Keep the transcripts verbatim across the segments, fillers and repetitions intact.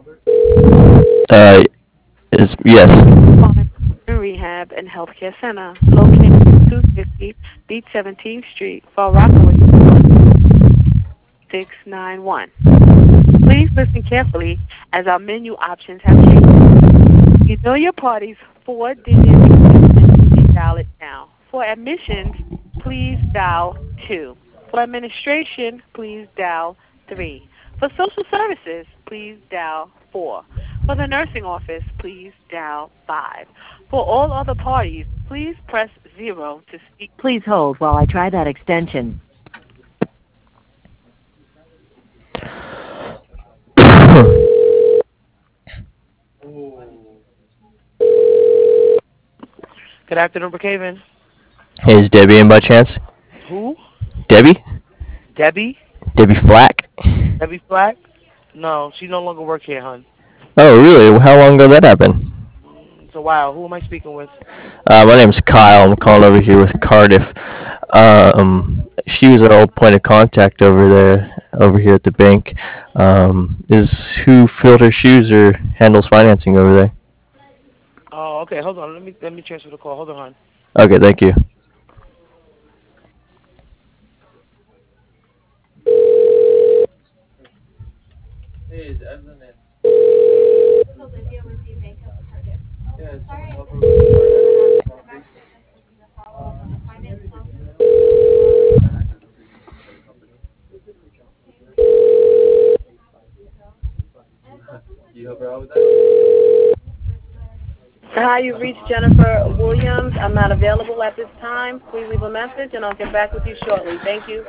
Uh, is yes. Calling Rehab and Healthcare Center, located at two fifty Beach seventeenth Street, Far Rockaway, six nine one. Please listen carefully as our menu options have changed. You know your party's four-digit extension, dial it now. For admissions, please dial two. For administration, please dial three. For social services, please dial four. For the nursing office, please dial five. For all other parties, please press zero to speak. Please hold while I try that extension. Good afternoon, Brookhaven. Hey, is Debbie in by chance? Who? Debbie? Debbie? Debbie Flack? Debbie Flack? No, she no longer work here, hon. Oh, really? How long ago that happened? Mm, It's a while. Who am I speaking with? Uh, my name's Kyle. I'm calling over here with Cardiff. Um, she was our old point of contact over there, over here at the bank. Um, is who filled her shoes or handles financing over there? Oh, okay. Hold on. Let me let me transfer the call. Hold on, hon. Okay, thank you. Hi, you've reached Jennifer Williams. I'm not available at this time. Please leave a message, and I'll get back with you shortly. Thank you.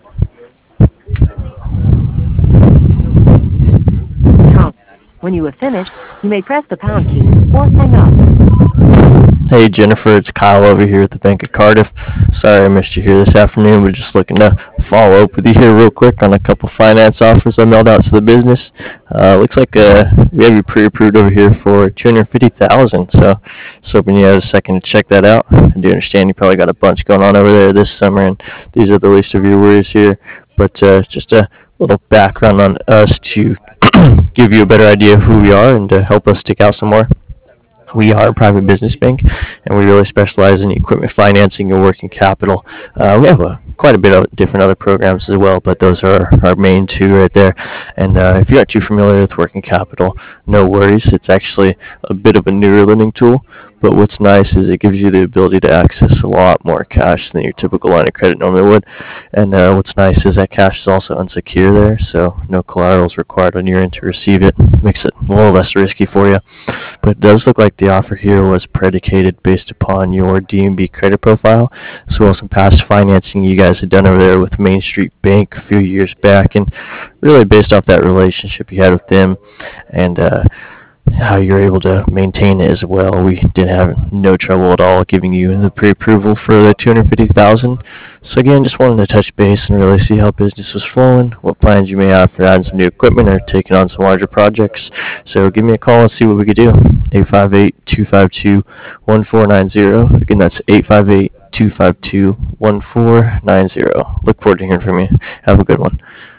When you have finished, you may press the pound key or hang up. Hey Jennifer, it's Kyle over here at the Bank of Cardiff. Sorry I missed you here this afternoon. We're just looking to follow up with you here real quick on a couple finance offers I mailed out to the business. Uh, looks like uh, we have you pre-approved over here for two hundred fifty thousand dollars. So, just hoping you had a second to check that out. I do understand you probably got a bunch going on over there this summer, and these are the least of your worries here. But uh, just a little background on us to give you a better idea of who we are and to help us stick out some more. We are a private business bank, and we really specialize in equipment financing and working capital. Uh, we have a, quite a bit of different other programs as well, but those are our main two right there. And uh, if you're not too familiar with working capital, no worries. It's actually a bit of a newer lending tool, but what's nice is it gives you the ability to access a lot more cash than your typical line of credit normally would. And uh, what's nice is that cash is also unsecure there, so no collateral is required on your end to receive it. Makes it a little less risky for you. But it does look like the offer here was predicated based upon your D N B credit profile, as well as some past financing you guys had done over there with Main Street Bank a few years back, and really based off that relationship you had with them and uh, how you're able to maintain it as well. We did have no trouble at all giving you the pre-approval for the two hundred fifty thousand dollars. So again, just wanted to touch base and really see how business was flowing, what plans you may have for adding some new equipment or taking on some larger projects. So give me a call and see what we could do. eight five eight, two five two, one four nine zero. Again, that's eight five eight, two five two, one four nine zero. Look forward to hearing from you. Have a good one.